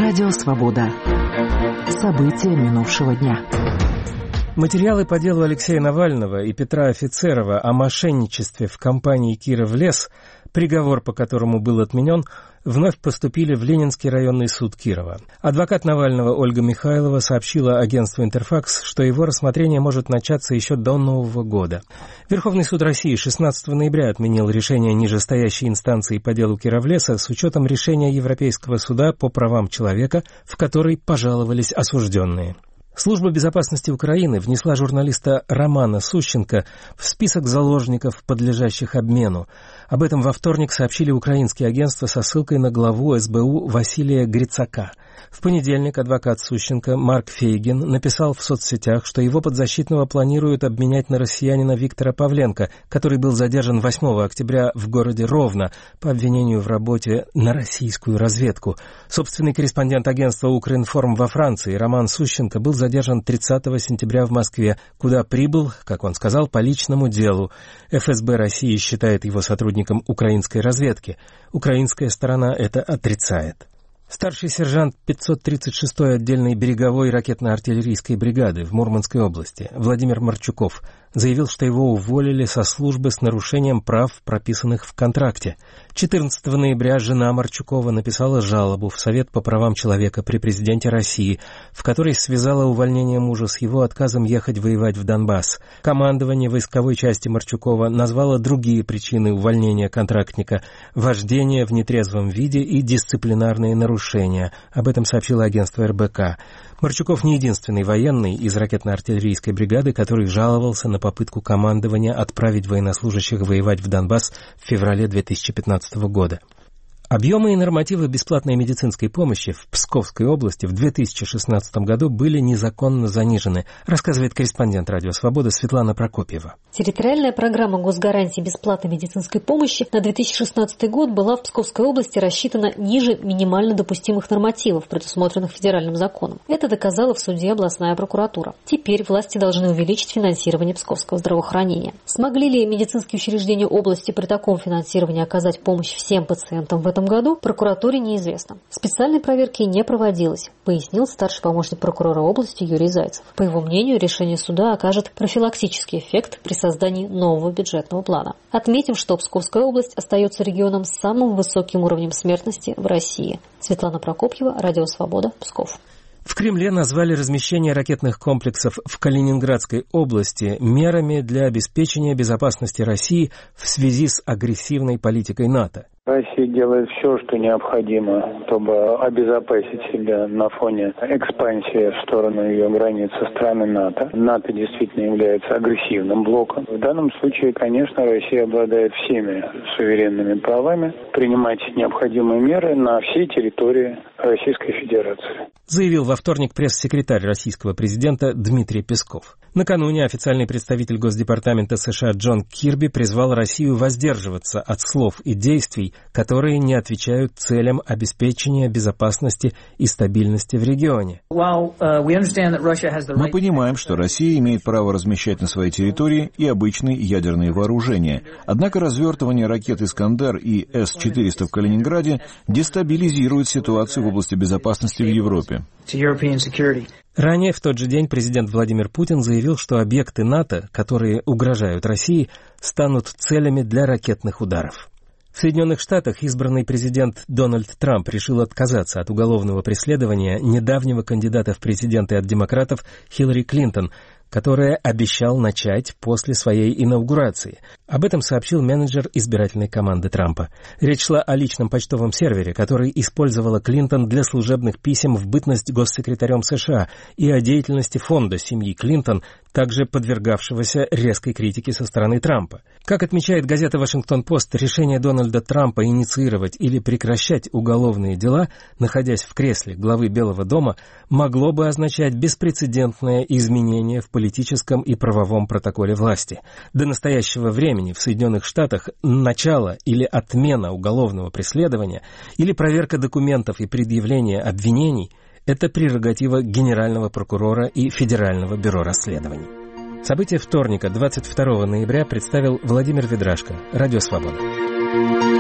Радио «Свобода». События минувшего дня. Материалы по делу Алексея Навального и Петра Офицерова о мошенничестве в компании «Киров-Лес», приговор по которому был отменен, вновь поступили в Ленинский районный суд Кирова. Адвокат Навального Ольга Михайлова сообщила агентству «Интерфакс», что его рассмотрение может начаться еще до Нового года. Верховный суд России 16 ноября отменил решение нижестоящей инстанции по делу Киров-Леса с учетом решения Европейского суда по правам человека, в который пожаловались осужденные. Служба безопасности Украины внесла журналиста Романа Сущенко в список заложников, подлежащих обмену. Об этом во вторник сообщили украинские агентства со ссылкой на главу СБУ Василия Грицака. В понедельник адвокат Сущенко Марк Фейгин написал в соцсетях, что его подзащитного планируют обменять на россиянина Виктора Павленко, который был задержан 8 октября в городе Ровно по обвинению в работе на российскую разведку. Собственный корреспондент агентства «Укринформ» во Франции Роман Сущенко был задержан 30 сентября в Москве, куда прибыл, как он сказал, по личному делу. ФСБ России считает его сотрудником украинской разведки. Украинская сторона это отрицает. Старший сержант 536-й отдельной береговой ракетно-артиллерийской бригады в Мурманской области Владимир Марчуков заявил, что его уволили со службы с нарушением прав, прописанных в контракте. 14 ноября жена Марчукова написала жалобу в Совет по правам человека при президенте России, в которой связала увольнение мужа с его отказом ехать воевать в Донбасс. Командование войсковой части Марчукова назвало другие причины увольнения контрактника – вождение в нетрезвом виде и дисциплинарные нарушения. Об этом сообщило агентство РБК. Марчуков не единственный военный из ракетно-артиллерийской бригады, который жаловался на попытку командования отправить военнослужащих воевать в Донбасс в феврале 2015 года. Объемы и нормативы бесплатной медицинской помощи в Псковской области в 2016 году были незаконно занижены, рассказывает корреспондент «Радио Свобода» Светлана Прокопьева. Территориальная программа госгарантии бесплатной медицинской помощи на 2016 год была в Псковской области рассчитана ниже минимально допустимых нормативов, предусмотренных федеральным законом. Это доказала в суде областная прокуратура. Теперь власти должны увеличить финансирование псковского здравоохранения. Смогли ли медицинские учреждения области при таком финансировании оказать помощь всем пациентам в этом году, прокуратуре неизвестно. Специальной проверки не проводилось, пояснил старший помощник прокурора области Юрий Зайцев. По его мнению, решение суда окажет профилактический эффект при создании нового бюджетного плана. Отметим, что Псковская область остается регионом с самым высоким уровнем смертности в России. Светлана Прокопьева, Радио Свобода, Псков. В Кремле назвали размещение ракетных комплексов в Калининградской области мерами для обеспечения безопасности России в связи с агрессивной политикой НАТО. Россия делает все, что необходимо, чтобы обезопасить себя на фоне экспансии в сторону ее границ со стороны НАТО. НАТО действительно является агрессивным блоком. В данном случае, конечно, Россия обладает всеми суверенными правами принимать необходимые меры на всей территории Российской Федерации, заявил во вторник пресс-секретарь российского президента Дмитрий Песков. Накануне официальный представитель Госдепартамента США Джон Кирби призвал Россию воздерживаться от слов и действий, которые не отвечают целям обеспечения безопасности и стабильности в регионе. Мы понимаем, что Россия имеет право размещать на своей территории и обычные ядерные вооружения. Однако развертывание ракет «Искандер» и С-400 в Калининграде дестабилизирует ситуацию в области безопасности в Европе. Ранее в тот же день президент Владимир Путин заявил, что объекты НАТО, которые угрожают России, станут целями для ракетных ударов. В Соединенных Штатах избранный президент Дональд Трамп решил отказаться от уголовного преследования недавнего кандидата в президенты от демократов Хиллари Клинтон, которое обещал начать после своей инаугурации. Об этом сообщил менеджер избирательной команды Трампа. Речь шла о личном почтовом сервере, который использовала Клинтон для служебных писем в бытность госсекретарем США, и о деятельности фонда семьи Клинтон, также подвергавшегося резкой критике со стороны Трампа. Как отмечает газета «Вашингтон-Пост», решение Дональда Трампа инициировать или прекращать уголовные дела, находясь в кресле главы Белого дома, могло бы означать беспрецедентное изменение в политическом и правовом протоколе власти. До настоящего времени в Соединенных Штатах начало или отмена уголовного преследования или проверка документов и предъявление обвинений – это прерогатива Генерального прокурора и Федерального бюро расследований. События вторника, 22 ноября, представил Владимир Ведрашко, Радио Свобода.